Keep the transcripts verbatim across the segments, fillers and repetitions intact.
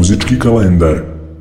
Muzički kalendar.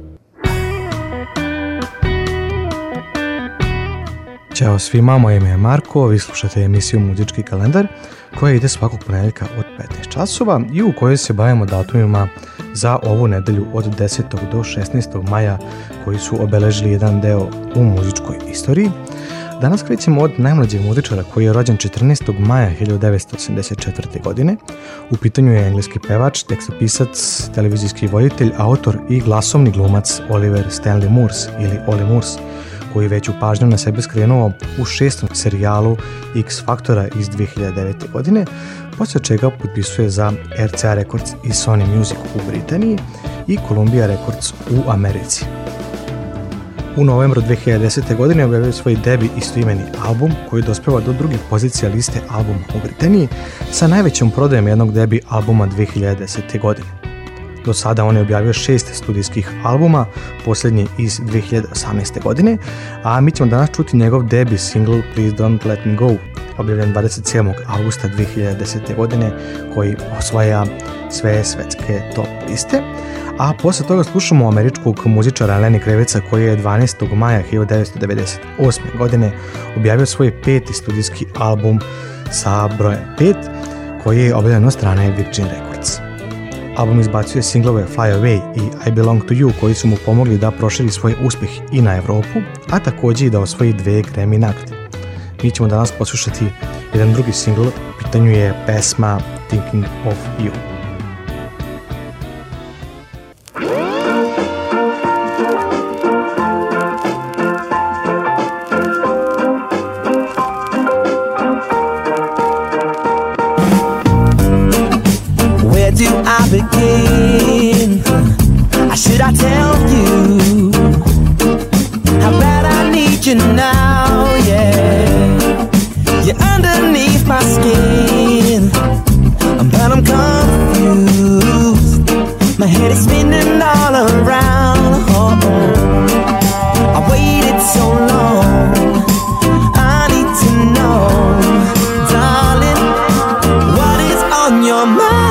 Ćao svima, moje ime je Marko, vi slušate emisiju Muzički kalendar koja ide svakog ponedjeljka od petnaest časova i u kojoj se bavimo datumima za ovu nedelju od desetog do šesnaestog maja koji su obeležili jedan deo u muzičkoj istoriji. Danas krećemo od najmlađeg muzičara koji je rođen četrnaestog maja hiljadu devetsto osamdeset četvrte. godine. U pitanju je engleski pevač, tekstopisac, televizijski voditelj, autor i glasovni glumac Oliver Stanley Moores ili Oli Moores, koji veću pažnju na sebe skrenuo u šestom serijalu X Faktora iz dve hiljade devete. godine, poslije čega potpisuje za R C A Records i Sony Music u Britaniji i Columbia Records u Americi. U novembru dve hiljade desete. godine objavio svoj debi istoimeni album koji dospeva do druge pozicije liste albuma u Britaniji sa najvećom prodajom jednog debi albuma dve hiljade desete. godine. Do sada on je objavio šest studijskih albuma, posljednji iz dve hiljade osamnaeste. godine, a mi ćemo danas čuti njegov debi single Please Don't Let Me Go, objavljen dvadeset sedmog avgusta dve hiljade desete. godine, koji osvaja sve svetske top liste. A posle toga slušamo američkog muzičara Lenny Kravica koji je dvanaestog maja hiljadu devetsto devedeset osme. godine objavio svoj peti studijski album sa brojem pet, koji je objavljen od strane Virgin Records. Album izbacuje singlove Fly Away i I Belong to You koji su mu pomogli da proširi svoj uspjeh i na Evropu, a također i da osvoji dve Grammy nagrade. Mi ćemo danas poslušati jedan drugi singl, u pitanju je pesma Thinking of You. Begin. Should I tell you how bad I need you now? Yeah, you're underneath my skin, but I'm confused. My head is spinning all around. Oh, oh. I waited so long. I need to know, darling, what is on your mind?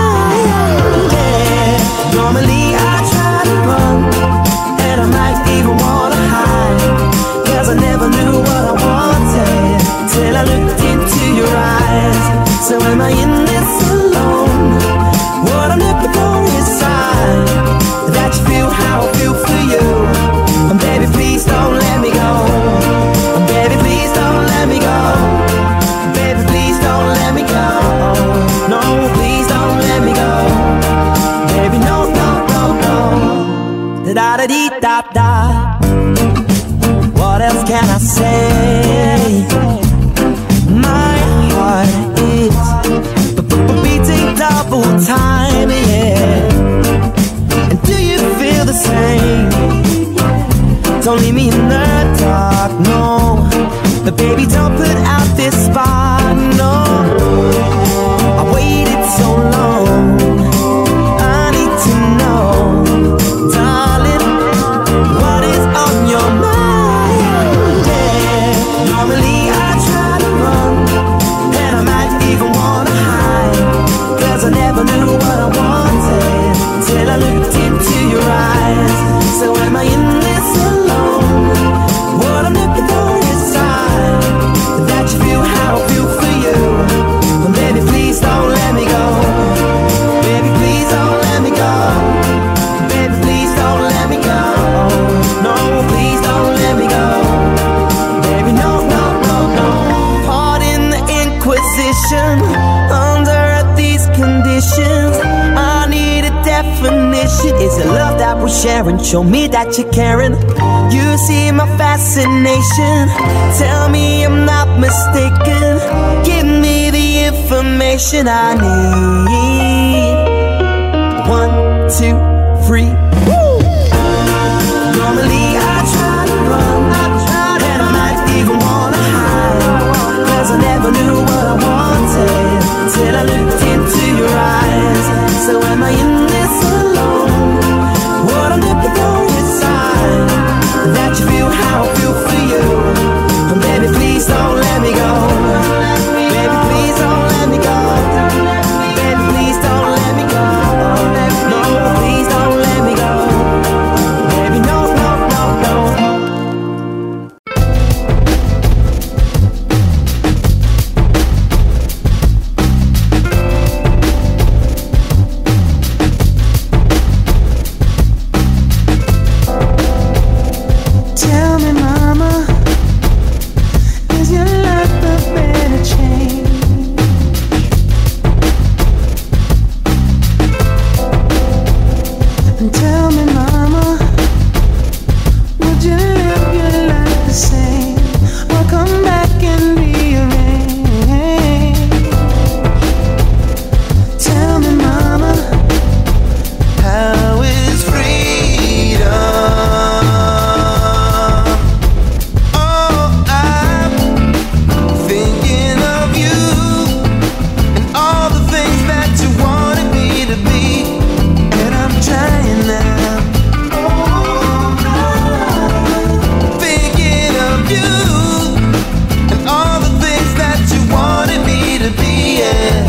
Normally I try to run, and I might even wanna hide, cause I never knew what I wanted till I looked into your eyes. So am I in this alone? What I'm looking for is sign that you feel how I feel for you. And baby, please don't let me go. And baby, please don't let me go. Baby, please don't let me go. No, please don't let me go. Baby, no, no, no, no. Da da dee da da. What else can I say? My heart is beating double time, yeah. And do you feel the same? Don't leave me in the dark, no. But baby, don't put out this spark, no. I waited so long. I knew what I wanted till I looked into your eyes. So am I in this alone? What I'm looking for is sign that you feel how I feel for you. And baby, please don't let me go. Baby, please don't let me go. Baby, please don't let me go. No, please don't let me go. Baby, no, no, no, no. Pardon the Inquisition. Under these conditions, I need a definition. Is it love that we're sharing? Show me that you're caring. You see my fascination. Tell me I'm not mistaken. Give me the information I need. One, two, three. Woo! Normally I try to run, I try to and I might even wanna hide, cause I never knew what I wanted till I looked into your eyes. So am I in this alone? What I'm looking for is sign that you feel how I feel for you. And baby, please don't let me go. Baby, please don't let me go. Baby, please don't let me go. No, please don't let me go. the same. I'll come back and rearrange. Tell me, mama, how is freedom? Oh, I'm thinking of you and all the things that you wanted me to be, and I'm trying now. Thinking of you and all the things that you wanted me to be, yeah.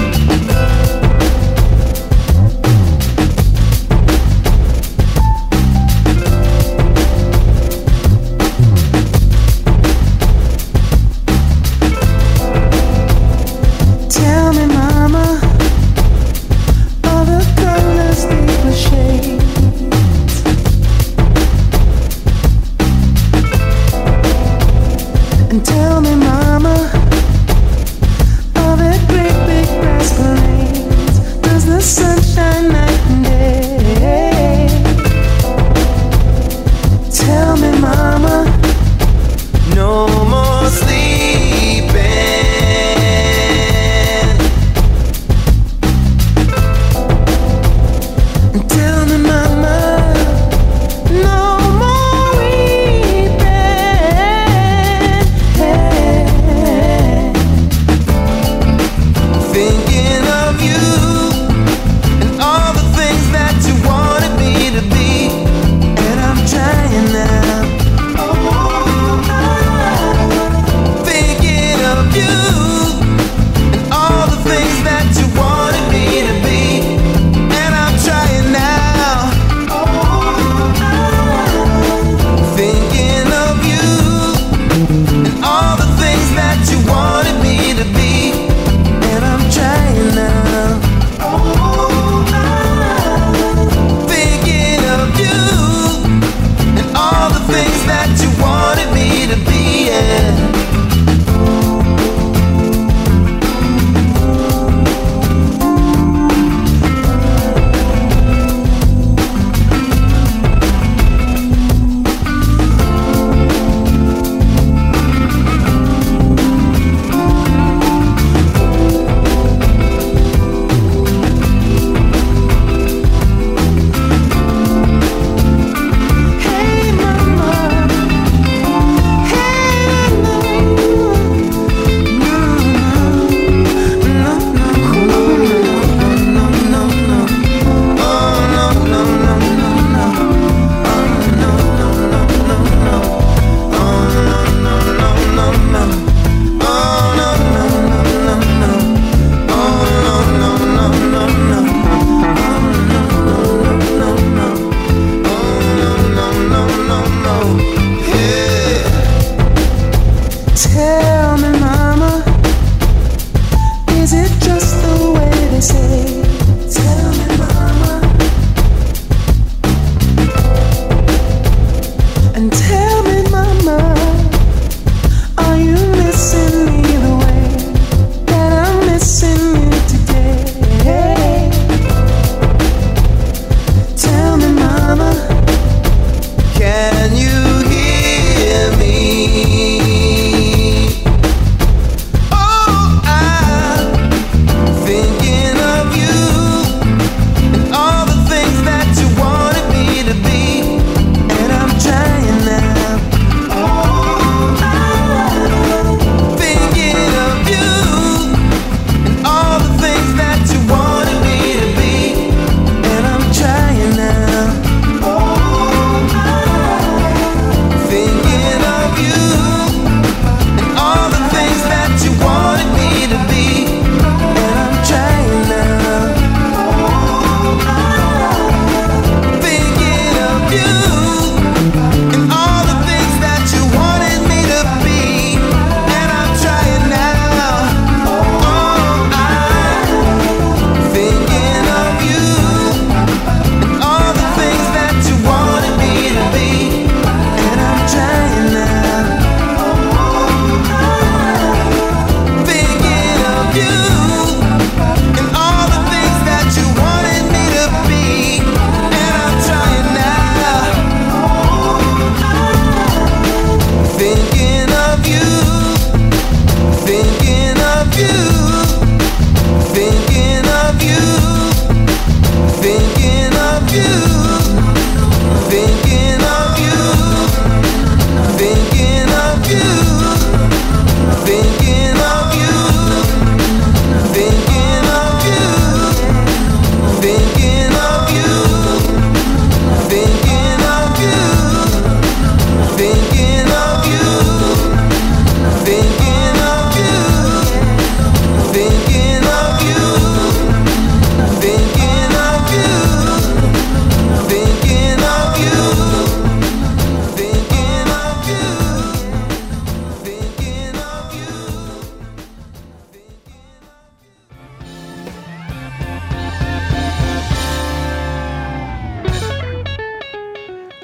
Tell me, mama, all the colors, deeper shades. And tell me, mama, all the great big brass parades. Does the sun shine night and day? Tell me, mama, no more sleeping. Tell me, mama, no more weeping. Thinking of you and all the things that you wanted me to be, and I'm trying now. Thinking of you and all the things that you wanted me to be, and I'm trying now. Thinking of you and all the things that you wanted me to be, and I'm trying now. Thinking of you and all the things that you wanted me to be, yeah. Hey, mama. Hey, no. No, no. No, no. No, no, no. Oh, no, no, no, no, no. Oh, no, no, no, no, no. Oh, no, no, no, no, no. Oh, no, no, no, no, no. Oh, no, no, no, no, no. Yeah. Tell me, mama, is it just the way they say? Tell me, mama, and tell me, mama, are you missing me the way that I'm missing you today? Tell me, mama, can you hear me? Oh, I'm thinking of you and all the things that you wanted me to be, and I'm trying now. Thinking of you and all the things that you wanted me to be, and I'm trying now. Thinking of you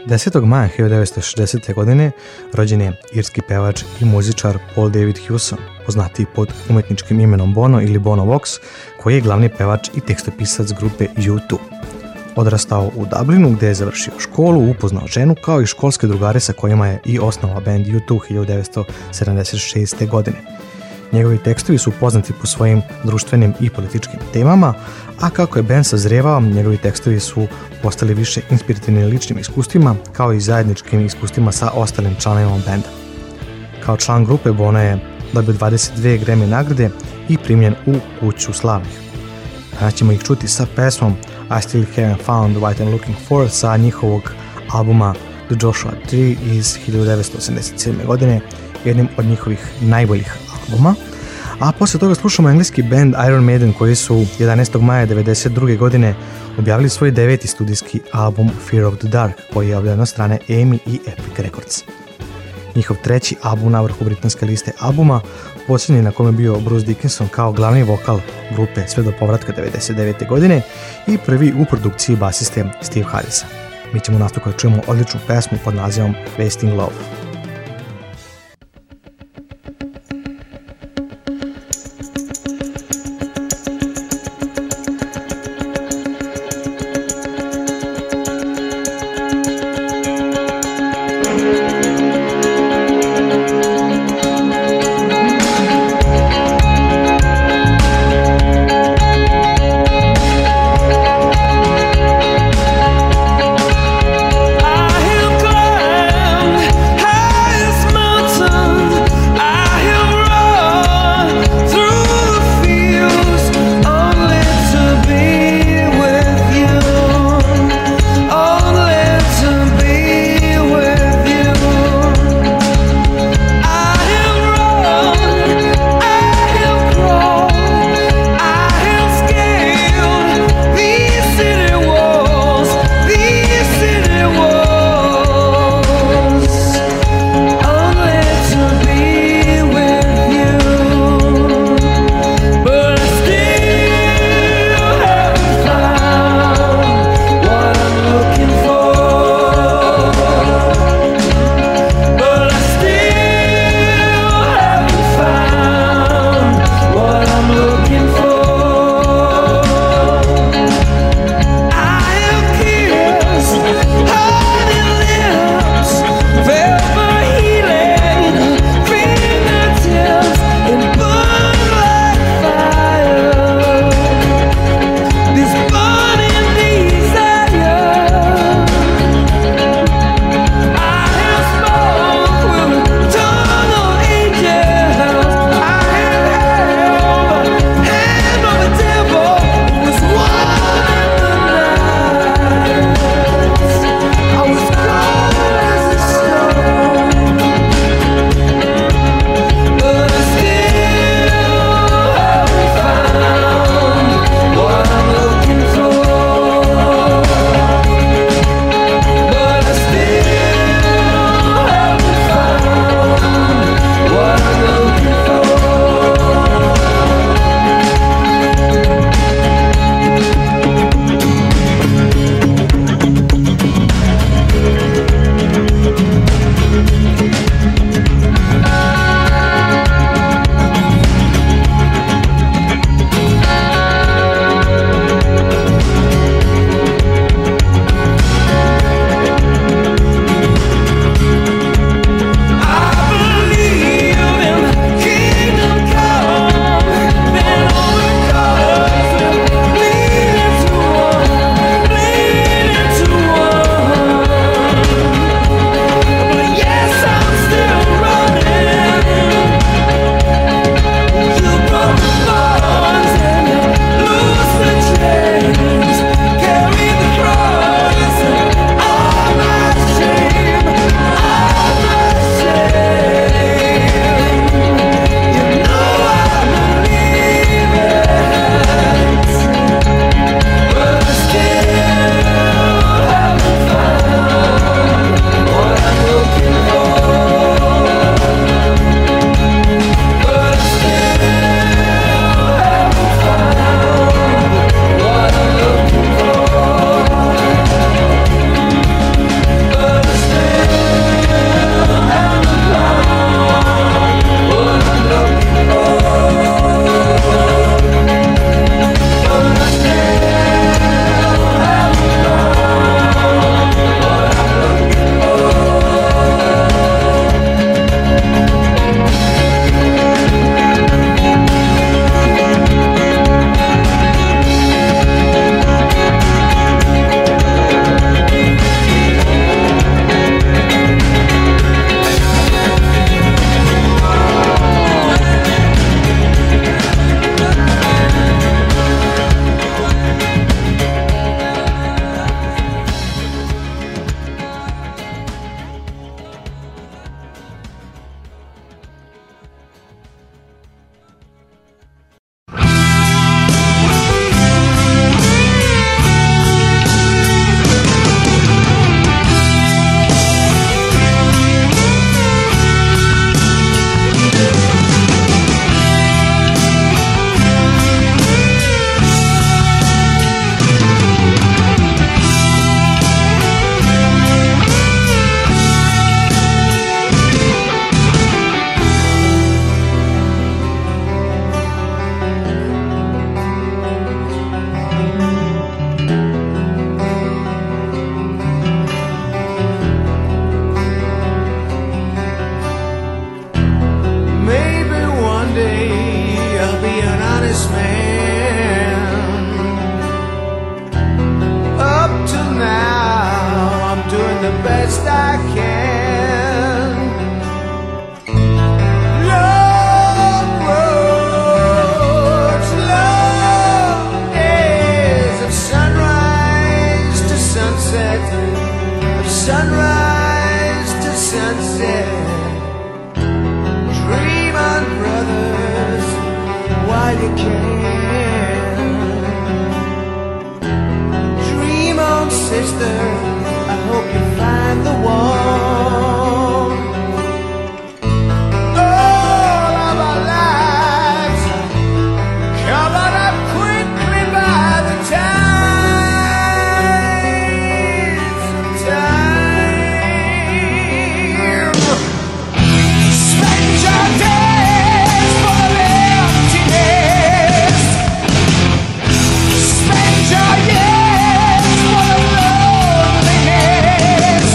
desetog maja hiljadu devetsto šezdesete. godine rođen je irski pevač i muzičar Paul David Hewson, poznatiji pod umetničkim imenom Bono ili Bono Vox, koji je glavni pevač i tekstopisac grupe U dva. Odrastao u Dublinu gdje je završio školu, upoznao ženu kao i školske drugare sa kojima je i osnovao band U dva hiljadu devetsto sedamdeset šeste. godine. Njegovi tekstovi su poznati po svojim društvenim i političkim temama, a kako je band sazrevao, njegovi tekstovi su postali više inspirativni ličnim iskustvima, kao i zajedničkim iskustvima sa ostalim članovima benda. Kao član grupe Bono je dobio dvadeset dve Grammy nagrade i primljen u kuću slavnih. Danas ćemo ih čuti sa pesmom I Still Haven't Found What I'm Looking For sa njihovog albuma The Joshua tri iz hiljadu devetsto osamdeset sedme. godine, jednim od njihovih najboljih albuma. A poslije toga slušamo engleski band Iron Maiden koji su jedanaestog maja devedeset druge. godine objavili svoj deveti studijski album Fear of the Dark, koji je objavljen od strane E M I i Epic Records. Njihov treći album na vrhu britanske liste albuma, posljednji na kome je bio Bruce Dickinson kao glavni vokal grupe sve do povratka devedeset devete. godine i prvi u produkciji basiste Steve Harrisa. Mi ćemo nastaviti da čujemo odličnu pesmu pod nazivom Wasting Love. I have climbed sunset. Dream on, brothers, while you can. Dream on, sister, I hope you find the one. All of our lives covered up quickly by the tides of time. Spend your days full of emptiness. Spend your years full of loneliness.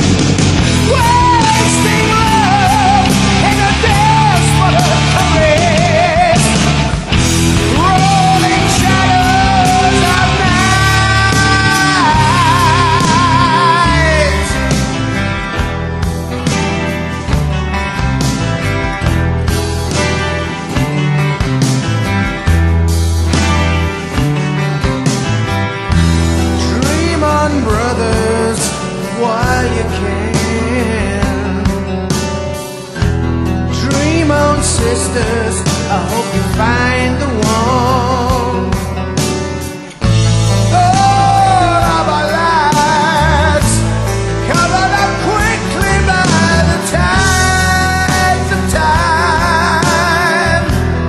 Wasting love in a desperate caress. Rolling shadows of night. Dream on, brothers, while you can. Dream on, sisters, I hope you find the one. All of our lives covered up quickly by the tides of time.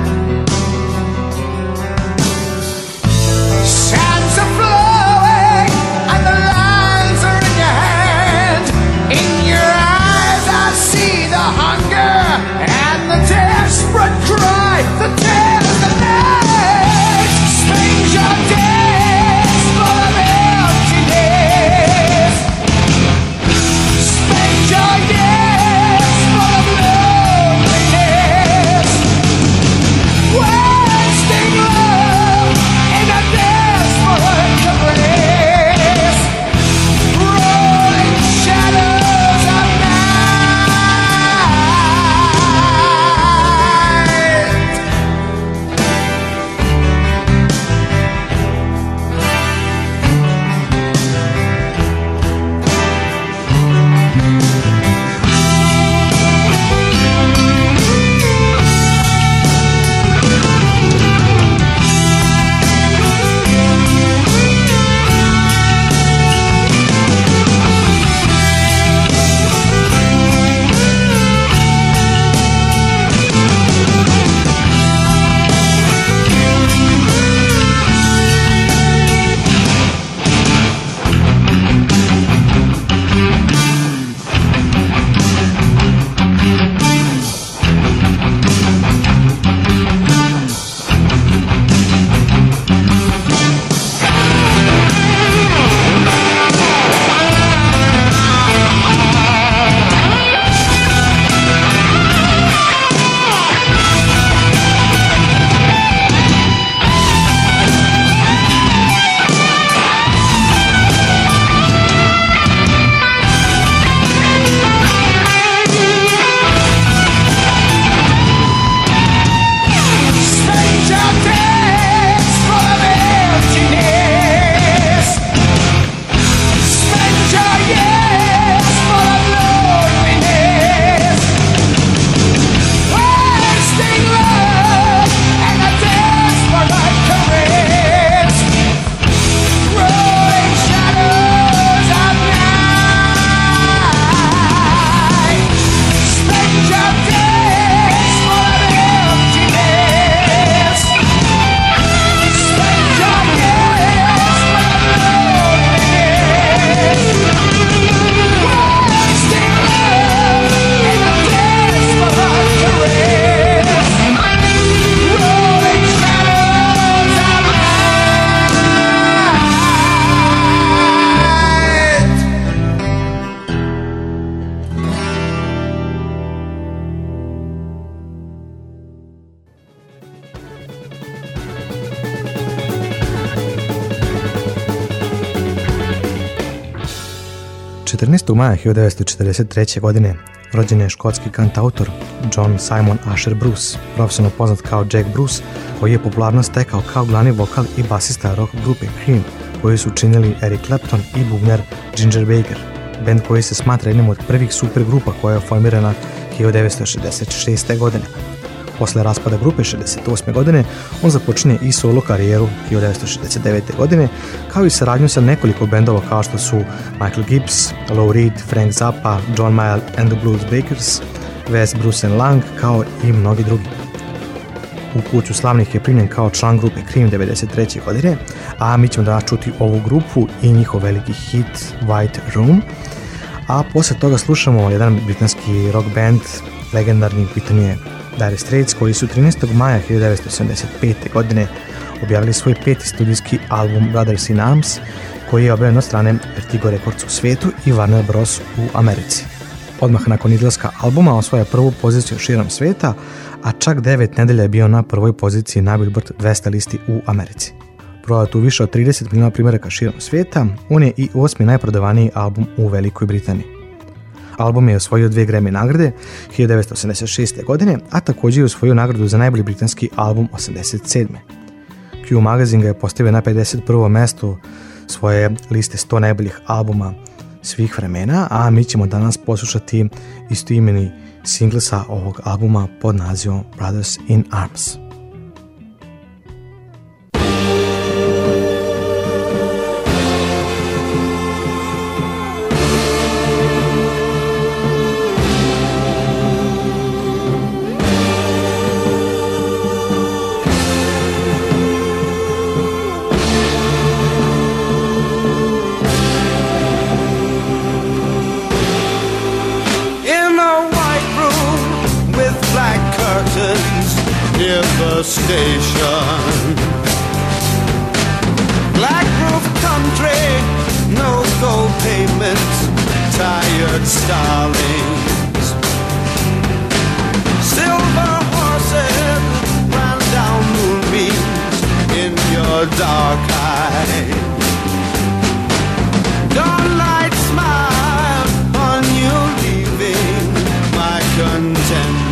Sands are flowing and the lines are in your hand. In your eyes I see the hunger and the desperate cry, the dead of the night. Spend your days full of emptiness. Spend your years full of loneliness. Wasting love in a desperate caress. Rolling shadows of night. Spend your days full of emptiness. Spend your years full of loneliness. Wasting love and a desperate caress. Rolling shadows of night. Spend your days full of emptiness. Spend your years full of loneliness. Wasting love in a desperate caress. Rolling shadows of night. četrnaestog maja hiljadu devetsto četrdeset treće. godine rođen je škotski kantautor John Simon Asher Bruce, profesionalno poznat kao Jack Bruce, koji je popularnost stekao kao glavni vokal i basista rock grupe Cream, koji su činili Eric Clapton i bubnjar Ginger Baker. band koji se smatra jednim od prvih supergrupa koja je formirana hiljadu devetsto šezdeset šeste. godine. Posle raspada grupe šezdeset osme. godine on započinje i solo karijeru hiljadu devetsto šezdeset devete. godine, kao i saradnju sa nekoliko bendova kao što su Michael Gibbs, Lou Reed, Frank Zappa, John Mayall and the Bluesbreakers, Wes Bruce and Lang, kao i mnogi drugi. U kuću slavnih je primljen kao član grupe Cream devedeset treće. godine, a mi ćemo danas čuti ovu grupu i njihov veliki hit White Room, a posle toga slušamo jedan britanski rock band, legendarni Britanije Dire Straits, koji su trinaestog maja hiljadu devetsto sedamdeset pete. godine objavili svoj peti studijski album Brothers in Arms, koji je objavljen od strane Vertigo Records u svetu i Warner Bros. U Americi. Odmah nakon izlaska albuma osvaja prvu poziciju širom sveta, a čak devet nedelja je bio na prvoj poziciji na Billboard dvesta listi u Americi. Prodat u više od trideset miliona primjeraka širom sveta, on je i osmi najprodavaniji album u Velikoj Britaniji. Album je osvojio dvije Grammy nagrade hiljadu devetsto osamdeset šeste. godine, a također je osvojio nagradu za najbolji britanski album osamdeset sedme. Q Magazine ga je postavio na pedeset prvo mesto svoje liste sto najboljih albuma svih vremena, a mi ćemo danas poslušati istoimeni singl sa ovog albuma pod nazivom Brothers in Arms. Near the station, black roof country, no gold payments, tired starlings, silver horses ran down moonbeams in your dark eyes. Dawnlight smiled on you leaving my contentment.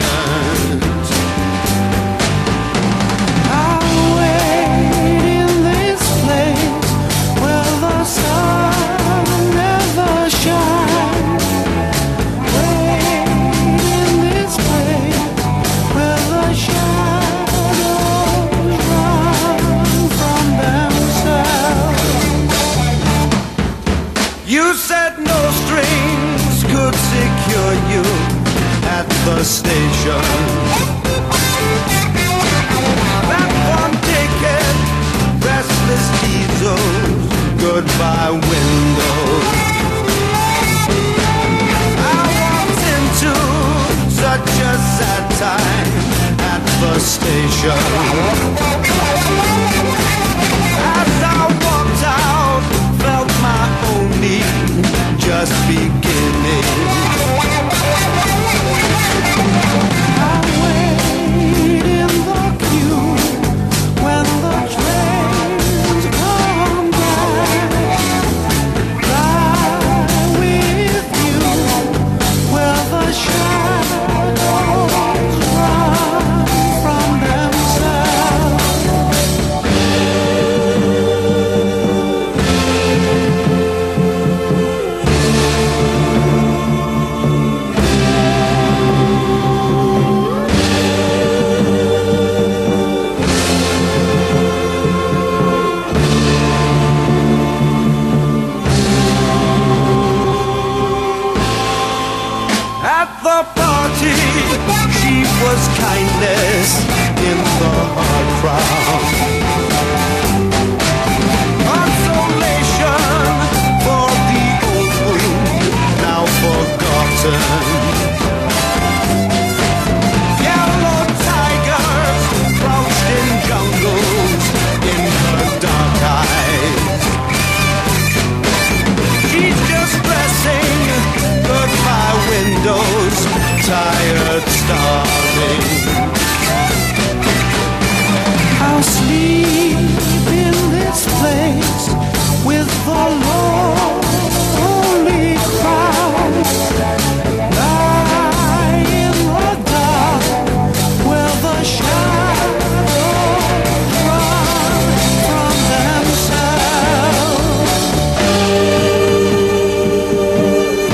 Secure you at the station. Platform ticket, restless diesels, goodbye windows. I walked into such a sad time at the station. As I walked out, felt my own need just beginning. I wait in the queue when the trains come back. Fly with you where the shadows run from themselves. She was kindness in the hard crowd, consolation for the old wound now forgotten. Yellow tigers crouched in jungles in her dark eyes. She's just dressing goodbye windows, tired starving. I'll sleep in this place with the lonely crowd. Lie in the dark where the shadows run from themselves.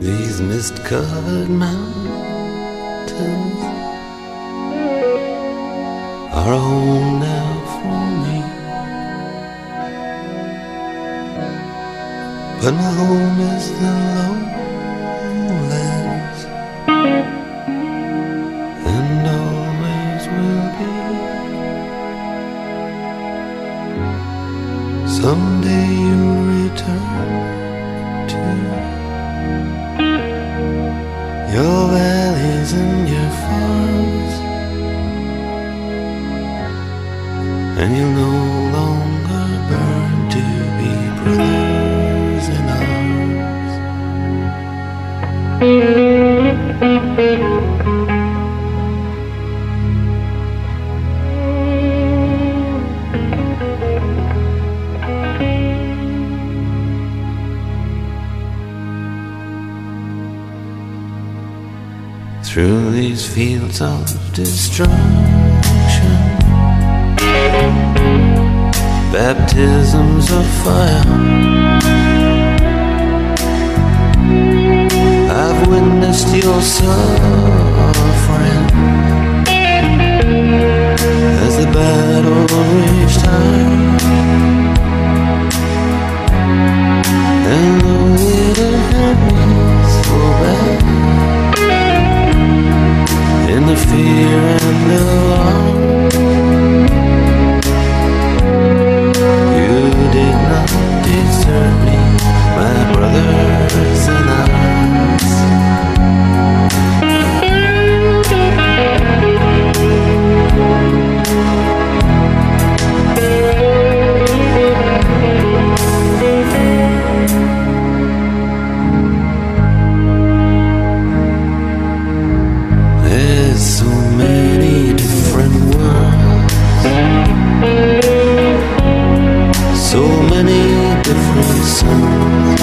These mist-covered mountains are a home now for me, but my home is the lowlands, and always will be. Someday you'll return to your valleys and your farms, and you'll no longer burn to be brothers in arms. Through these fields of destruction, baptisms of fire, I've witnessed your suffering as the battle raged high, and though it hurt me so bad, in the fear and the alarm, you did not desert me, my brothers in arms. There's so many different worlds, so many different suns,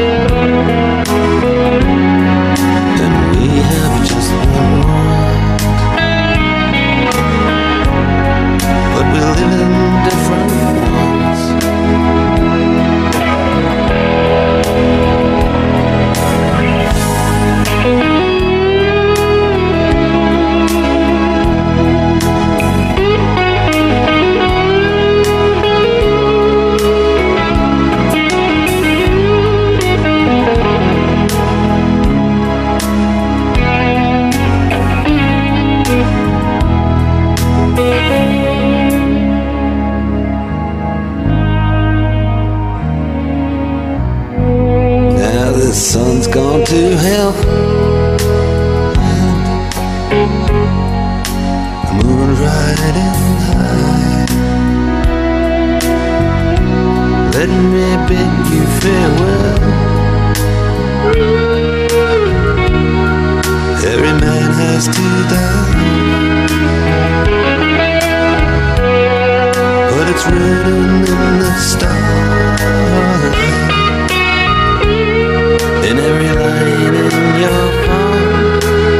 and we have just one world, but we live in different ones. The sun's gone to hell, the moon's riding high. Let me bid you farewell. Every man has to die, but it's written in the stars, in every line in your heart.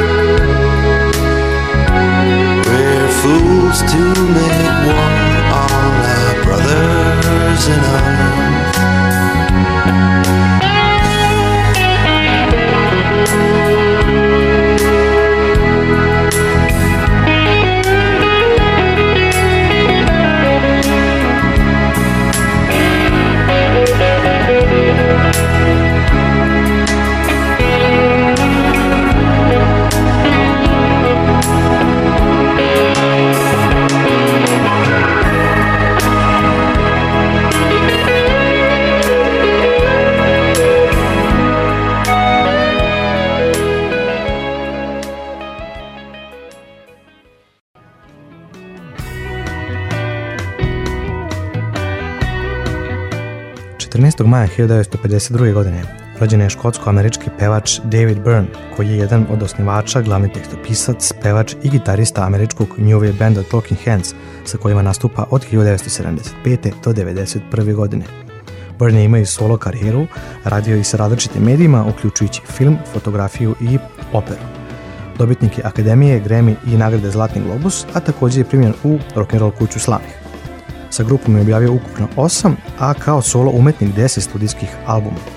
We're fools to make war on our brothers in arms. četrnaestog maja hiljadu devetsto pedeset druge. godine rođen je škotsko-američki pevač David Byrne, koji je jedan od osnivača, glavni tekstopisac, pevač i gitarista američkog new wave benda Talking Heads, sa kojima nastupa od hiljadu devetsto sedamdeset pete. do devedeset prve. godine. Byrne je imao i solo karijeru, radio i sa različitim medijima, uključujući film, fotografiju i operu. Dobitnik je Akademije, Grammy i nagrade Zlatni globus, a također je primljen u rock'n'roll kuću slavnih. Sa grupom je objavio ukupno osam, a kao solo umetnik deset studijskih albuma.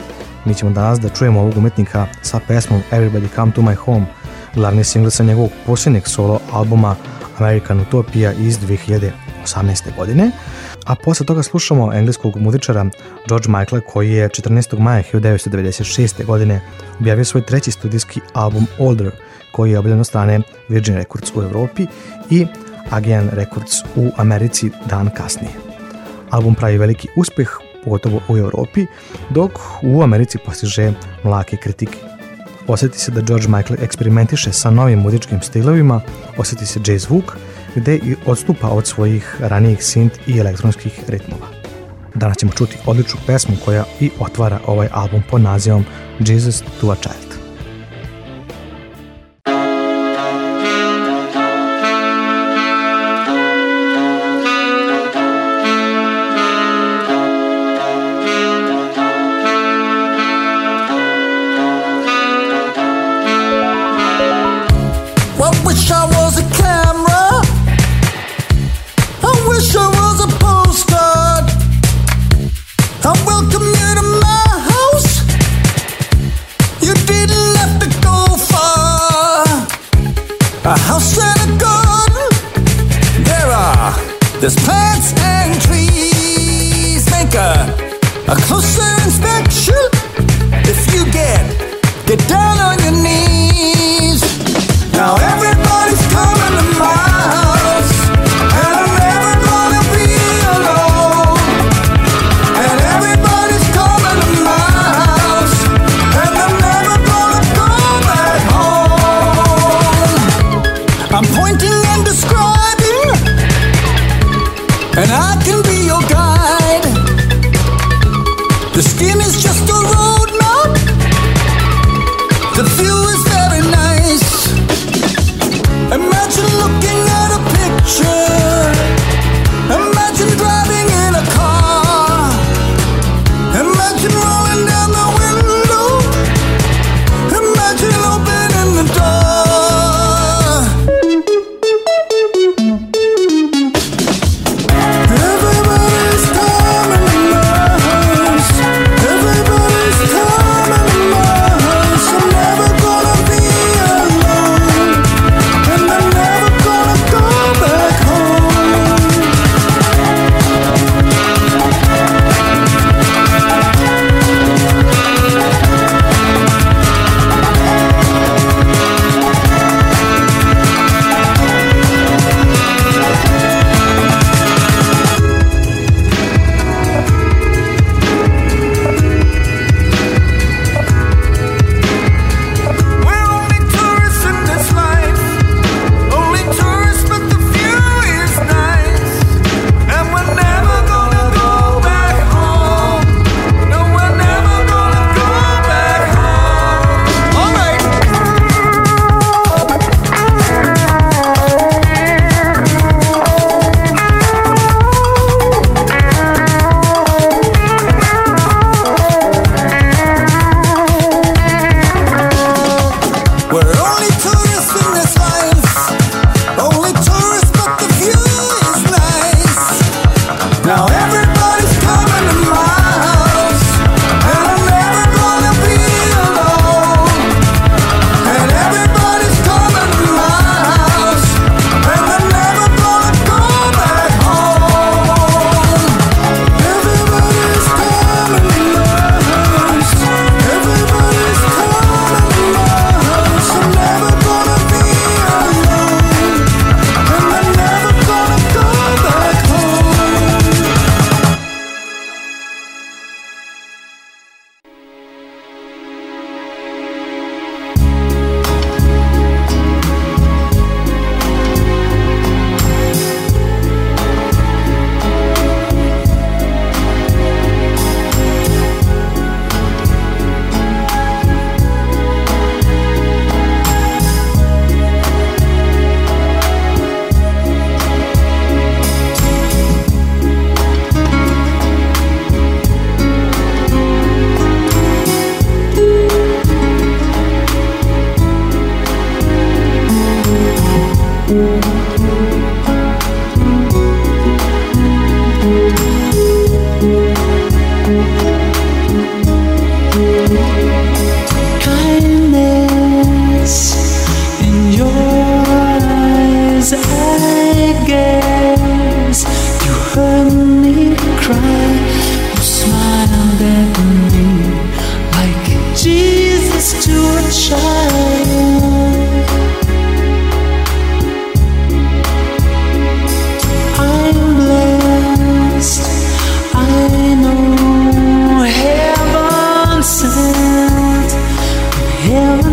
Mi ćemo danas da čujemo ovog umetnika sa pesmom Everybody Come to My Home, glavni singl sa njegovog posljednjeg solo albuma American Utopia iz dve hiljade osamnaeste. godine, a posle toga slušamo engleskog muzičara George Michaela koji je četrnaestog maja hiljadu devetsto devedeset šeste. godine objavio svoj treći studijski album Older, koji je objavljen od strane Virgin Records u Evropi i Aegean Records u Americi dan kasnije. Album pravi veliki uspeh, pogotovo u Evropi, dok u Americi postiže mlake kritike. Osjeti se da George Michael eksperimentiše sa novim muzičkim stilovima, osjeti se jazz zvuk, gde i odstupa od svojih ranijih synth i elektronskih ritmova. Danas ćemo čuti odličnu pesmu koja i otvara ovaj album pod nazivom Jesus to a Child. There's plants and trees. Make a, a closer inspection. If you get, get down on your knees. Now everybody's coming to my house, and I'm never gonna be alone. And everybody's coming to my house, and I'm never gonna go back home. I'm pointing and describing, and I can be your guide. The skin is just a road map. The view is very nice. Imagine looking at a picture. Imagine driving in a car. Imagine rolling down the window. Imagine opening the door. Everybody's coming to my house. Everybody's coming to my house. I'm never gonna be alone, and I'm never gonna go back home.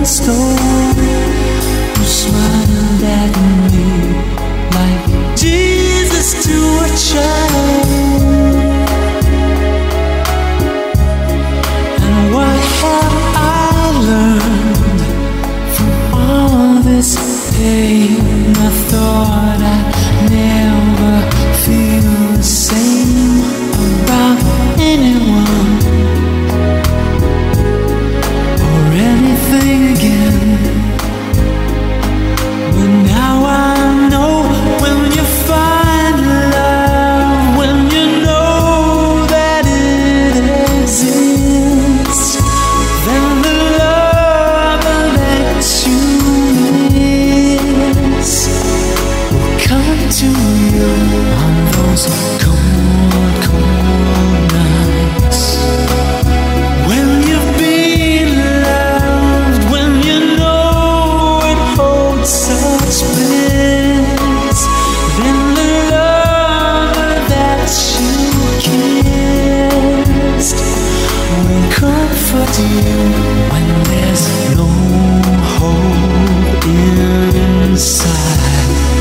stone. You smiled at me like Jesus to a child. And what have I learned from all this pain? I thought I'd never feel the same about anyone or anything again. But now I know when you find love, when you know that it exists, then the love that you miss will come to you on those cold, cold nights. When you've been loved, when you know it holds such bliss, then the love that you kissed will comfort you when there's no hope inside.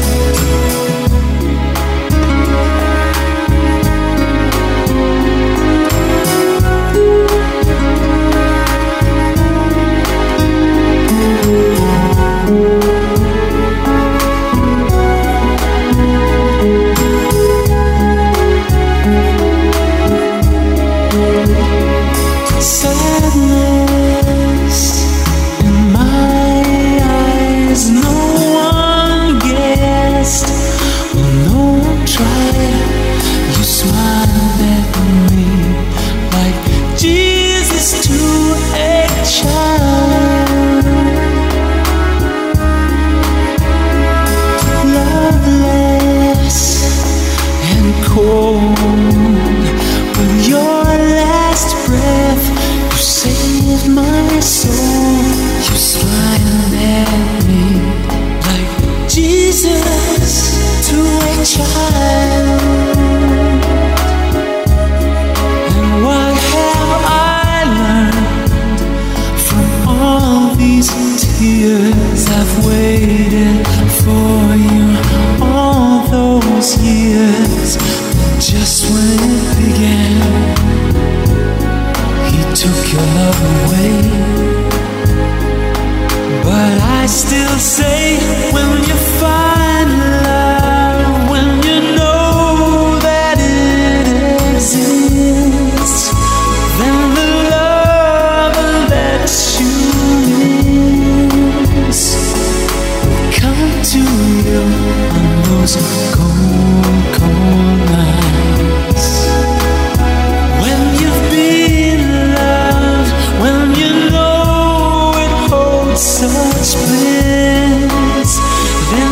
Sadness in my eyes, no one guessed, well, no one tried. You smiled at me like Jesus to a child. Loveless and cold, with your last breath, you saved my soul. You smiled at me like Jesus to a child. And what have I learned from all these tears? I've waited for you all those years. Just when it began, he took your love away. But I still say, when you find love, when you know that it exists, then the love that you miss will come to you on those cold, cold nights. When you've been loved, when you know it holds such bliss, then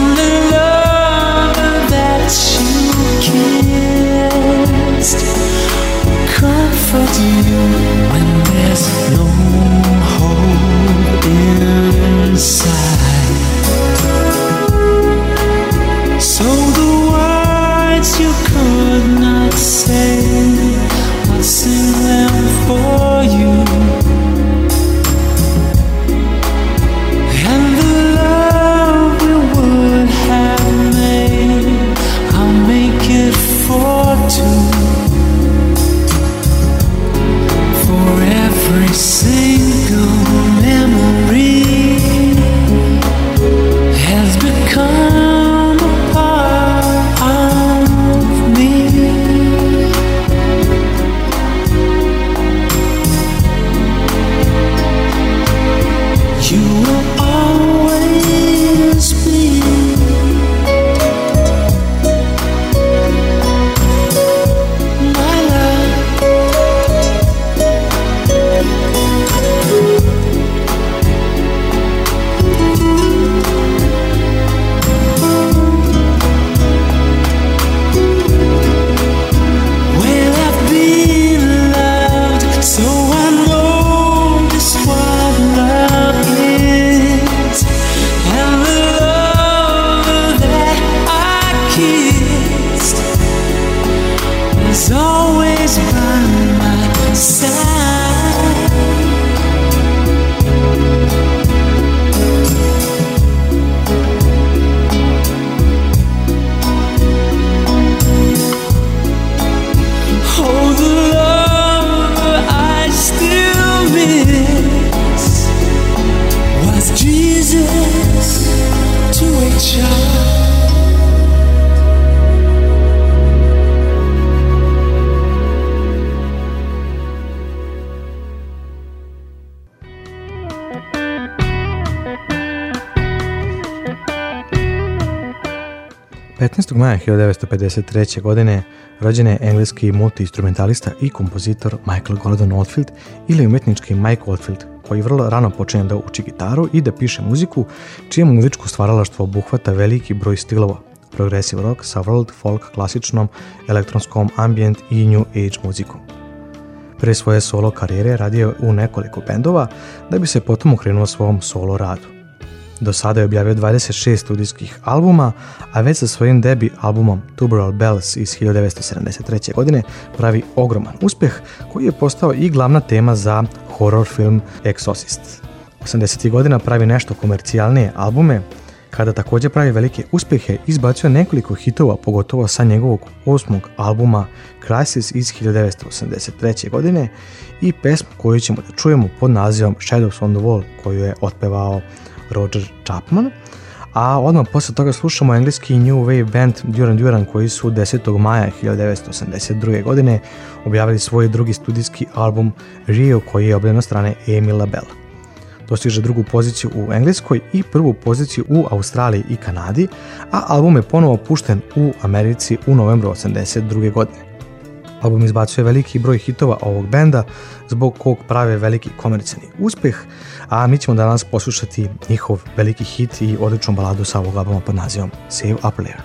petnaestog maja hiljadu devetsto pedeset treće. godine rođen je engleski multiinstrumentalista i kompozitor Michael Gordon Oldfield ili umetnički Mike Oldfield, koji vrlo rano počinje da uči gitaru i da piše muziku, čije muzičko stvaralaštvo obuhvata veliki broj stilova, progressive rock sa world, folk, klasičnom, elektronskom, ambient i new age muzikom. Pre svoje solo karijere radio je u nekoliko bendova, da bi se potom okrenuo svom solo radu. Do sada je objavio dvadeset šest studijskih albuma, a već sa svojim debi albumom Tubular Bells iz hiljadu devetsto sedamdeset treće. godine pravi ogroman uspeh koji je postao i glavna tema za horror film Exorcist. osamdesetih godina pravi nešto komercijalnije albume, kada također pravi velike uspjehe, izbacio nekoliko hitova, pogotovo sa njegovog osmog albuma Crisis iz hiljadu devetsto osamdeset treće. godine i pesmu koju ćemo da čujemo pod nazivom Shadows on the Wall, koju je otpevao Roger Chapman, a odmah posle toga slušamo engleski new wave band Duran Duran, koji su desetog maja hiljadu devetsto osamdeset druge. godine objavili svoj drugi studijski album Rio, koji je objavljen od strane Emila Bella. Dostiže drugu poziciju u Engleskoj i prvu poziciju u Australiji i Kanadi, a album je ponovo pušten u Americi u novembru osamdeset druge. godine. Album izbacuje veliki broj hitova ovog benda, zbog kog prave veliki komercijalni uspjeh, a mi ćemo danas poslušati njihov veliki hit i odličnu baladu sa ovog albuma pod nazivom Save Up Later.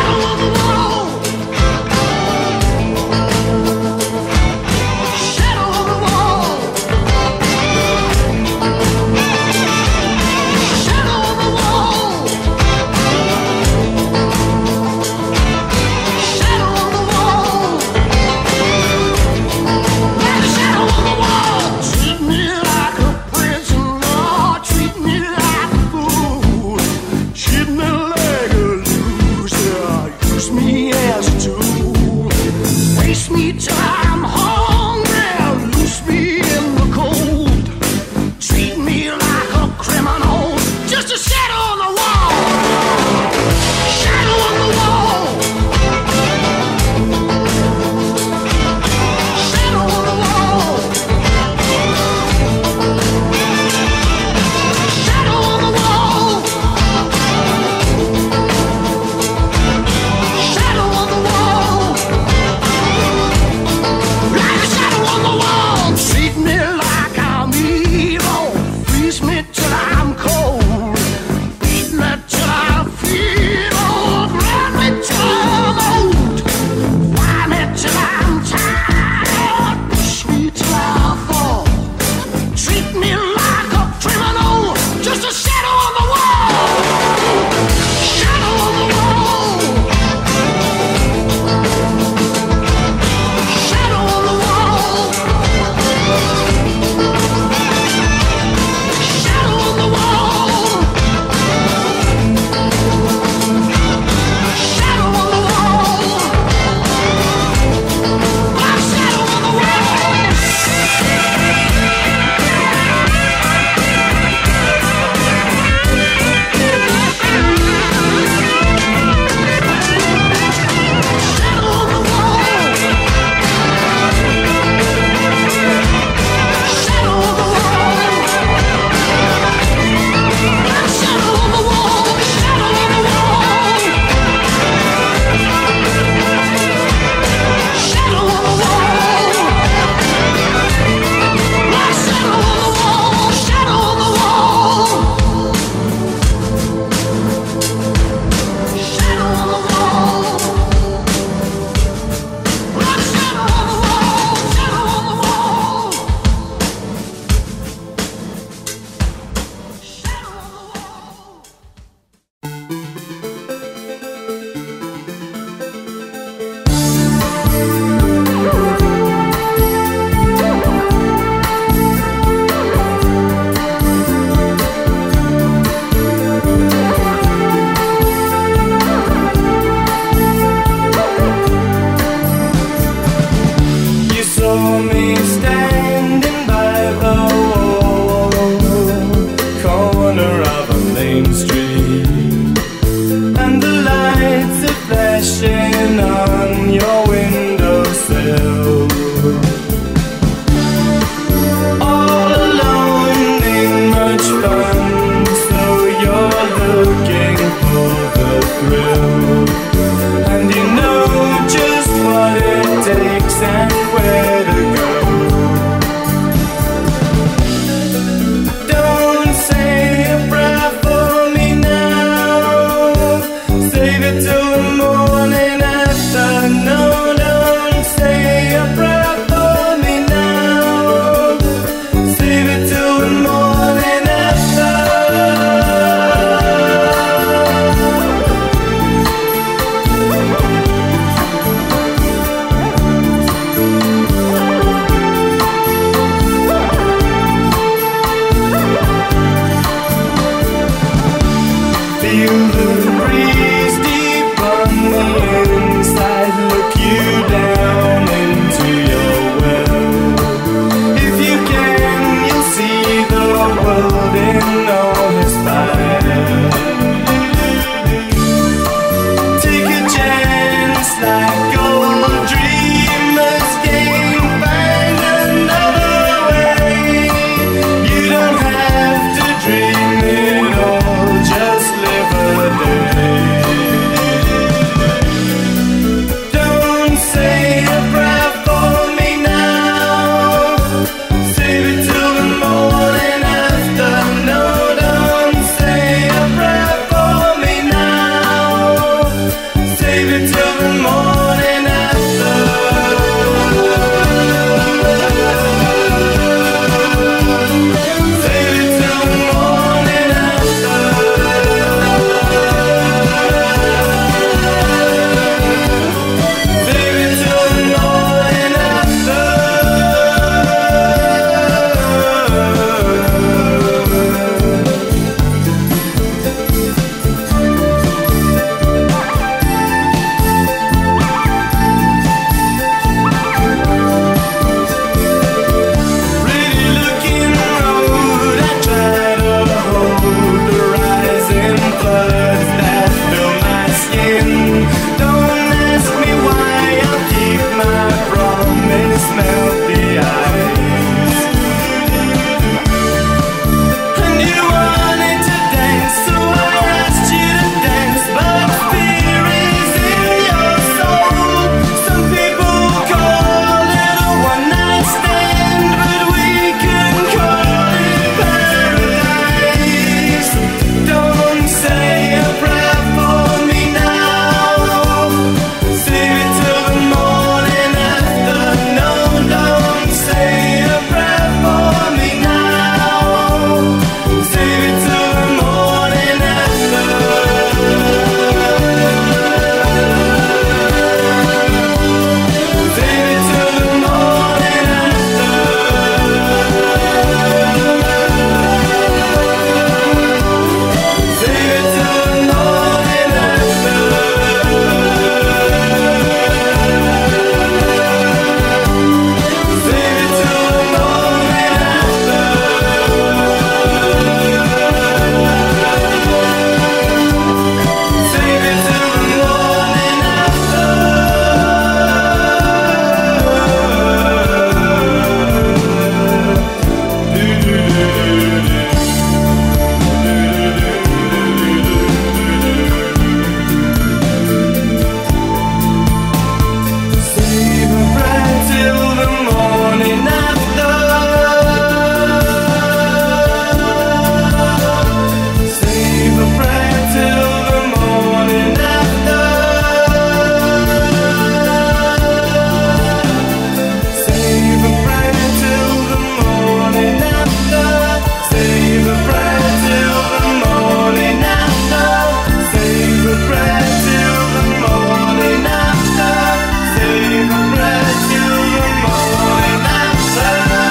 Shadow thrill. And you know just what it takes and where to go. Don't say a prayer for me now. Save it till the morning after. No, don't say a prayer for me now. Save it till the morning after. Feel the breeze deep on the inside, look you down into your well. If you can, you'll see the world in all its fire. Take a chance like old dreamers game, find another way. You don't have to dream it all, just live a day. Don't say a prayer for me now. Save it till the morning after. No, don't say a prayer for me now. Save it till the morning after. Save it till the morning after. Save it till the morning after. Pretty looking road, I try to hold the rising floods that fill my skin. Don't ask me why, I'll keep my promise, melt the ice. And you wanted to dance, so I asked you to dance, but fear is in your soul. Some people call it a one-night stand, but we can call it paradise. Don't say a prayer for me now. Save it till the morning after. No, don't say a prayer for me now. Save it till the morning after. Save it till the morning after. Save it till the morning after. Save it till the morning after. Save it till the morning Save a prayer till the morning after. Save a prayer till the morning after. Save a prayer till the morning after. Save a prayer till the morning after. Save a prayer till the morning after. Save a prayer till the morning after.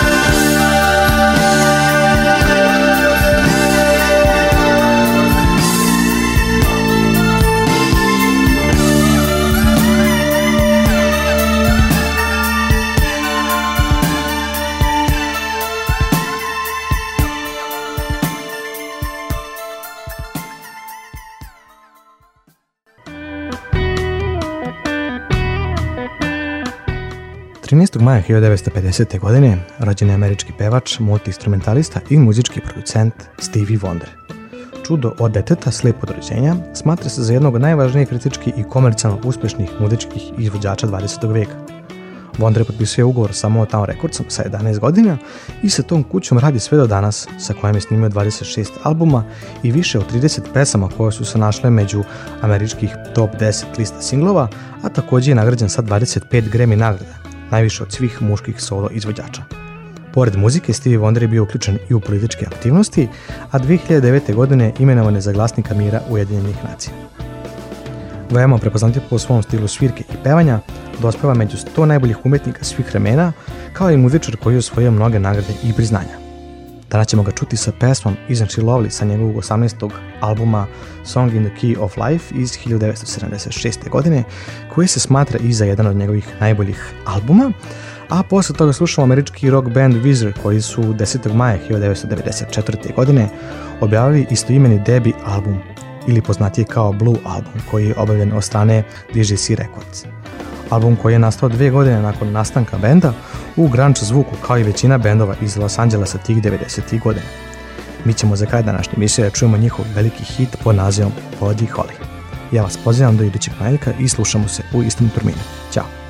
trinaestog maja hiljadu devetsto pedesete. godine rođen je američki pevač, multiinstrumentalista i muzički producent Stevie Wonder. Čudo od deteta slijepo od rođenja smatra se za jednog od najvažnijih kritički i komercijalno uspješnih muzičkih izvođača dvadesetog vijeka. Wonder potpisuje ugovor sa Motown Recordsom sa jedanaest godina i sa tom kućom radi sve do danas, sa kojom je snimio dvadeset šest albuma i više od trideset pesama koje su se našle među američkih top deset lista singlova, a također je nagrađen sa dvadeset pet Grammy nagrada, najviše od svih muških solo izvođača. Pored muzike, Stevie Wonder je bio uključen i u političke aktivnosti, a dvije hiljade devete. godine imenovan je za glasnika mira Ujedinjenih nacija. Veoma prepoznatljiv po svom stilu svirke i pevanja, dospeva među sto najboljih umjetnika svih vremena, kao i muzičar koji je osvojio mnoge nagrade i priznanja. Danas ćemo ga čuti sa pesmom Isn't She Lovely sa njegovog osamnaestog albuma Song in the Key of Life iz hiljadu devetsto sedamdeset šeste. godine, koji se smatra i za jedan od njegovih najboljih albuma, a posle toga slušamo američki rock band Weezer koji su desetog maja hiljadu devetsto devedeset četvrte. godine objavili istoimeni debi album, ili poznatiji kao Blue album, koji je objavljen od strane D J C Records. Album koji je nastao dvije godine nakon nastanka benda u grunge zvuku kao i većina bendova iz Los Angelesa tih devedesetih godina. Mi ćemo za kraj današnje emisije čujemo njihov veliki hit pod nazivom Buddy Holly. Ja vas pozivam do idućeg ponedjeljka i slušamo se u istom terminu. Ćao!